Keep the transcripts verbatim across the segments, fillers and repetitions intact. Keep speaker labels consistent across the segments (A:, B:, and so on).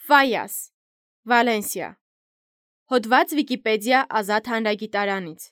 A: Ֆայաս, Վալենսիա։ Հոդված Վիկիպեդիա ազատ հանրագիտարանից։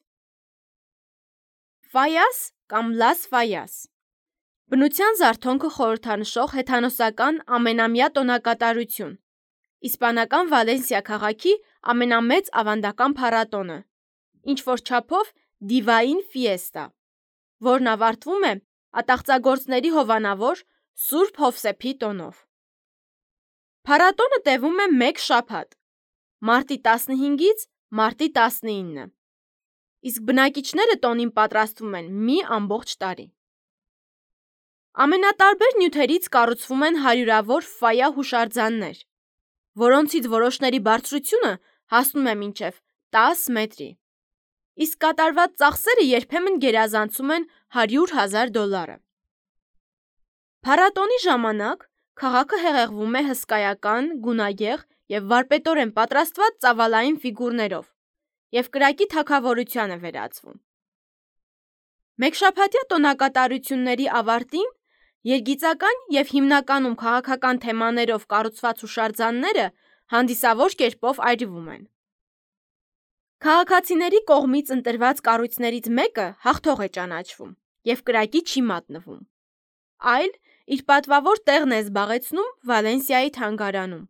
A: Ֆայաս կամ Լաս Ֆայաս բնության զարթոնքը խորհրդանշող հեթանոսական ամենամյա տոնակատարություն, իսպանական Վալենսիա քաղաքի ամենամեծ ավանդական փառատոնը, ինչ-որ չափով դիվային ֆիեստա, որն ավարտվում է ատաղծագործների հովանավոր Սուրբ Հովսեփի տոնով։ Փառատոնը տևում է մեկ շաբաթ՝ մարտի տասնհինգից մարտի տասնինը, իսկ բնակիչները տոնին պատրաստվում են մի ամբողջ տարի։ Ամենատարբեր նյութերից կառուցվում են հարյուրավոր ֆայա հուշարձաններ, որոնցից որոշների բարձրությունը հասնում է մինչև տասը մետրի, իսկ կատարված ծախսերը երբեմն գերազանցում են հարյուր հազար դոլարը։ Փառատոնի ժամանակ քաղաքը հեղեղվում է հսկայական, գունագեղ և վարպետորեն պատրաստված ծավալային ֆիգուրներով և կրակի թագավորության է վերածվում։ Մեկշաբաթյա տոնակատարությունների ավարտին երգիծական և հիմնականում քաղաքական թեմաներով կառուցված հուշարձանները հանդիսավոր կերպով այրվում են։ Քաղաքացիների կողմից ընտրված կառույցներից մեկը հաղթող է ճանաչվում և կրակի չի մատնվում, այլ իր պատվավոր տեղն է զբաղեցնում Վալենսիայի թանգարանում։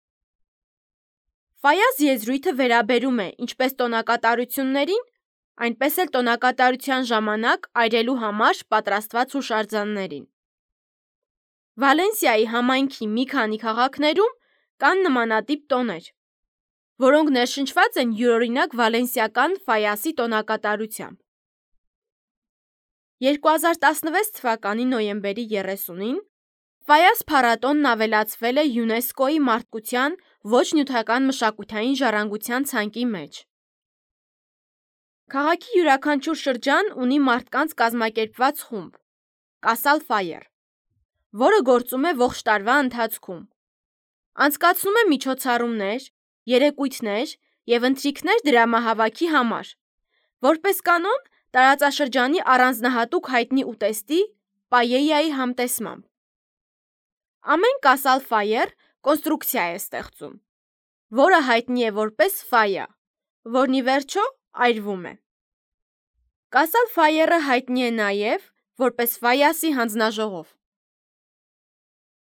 A: Ֆայաս եզրույթը վերաբերում է ինչպես տոնակատարություններին, այնպես էլ տոնակատարության ժամանակ այրելու համար պատրաստված հուշարձաններին։ Վալենսիայի համայնքի մի քանի քաղաքներում կան նմանատիպ տոներ, որոնք ներշնչված են յուրօրինակ վալենսիական ֆայասի տոնակատարությամբ։ երկու հազար տասնվեց թվականի նոյեմբերի երեսունին Ֆայաս փառատոնն ավելացվել է ՅՈՒՆԵՍԿՕ-ի մարդկության ոչ նյութական մշակութային ժառանգության ցանկի մեջ։ Քաղաքի յուրաքանչյուր շրջան ունի մարդկանց կազմակերպված խումբ՝ Կասալ Ֆայեր, որը գործում է ողջ տարվա ընթացքում։ Անցկացնում է միջոցառումներ, երեկույթներ և ընթրիքներ դրամահավաքի համար, որպես կանոն տարածաշրջանի առանձնահատուկ հայտնի ուտեստի՝ պաէյայի համտեսմամբ։ Ամեն Կասալ Ֆայեր կոնստրուկցիա է ստեղծում, որը հայտնի է որպես ֆայա, որն ի վերջո այրվում է։ Կասալ Ֆայերը հայտնի է նաև որպես Ֆայասի հանձնաժողով։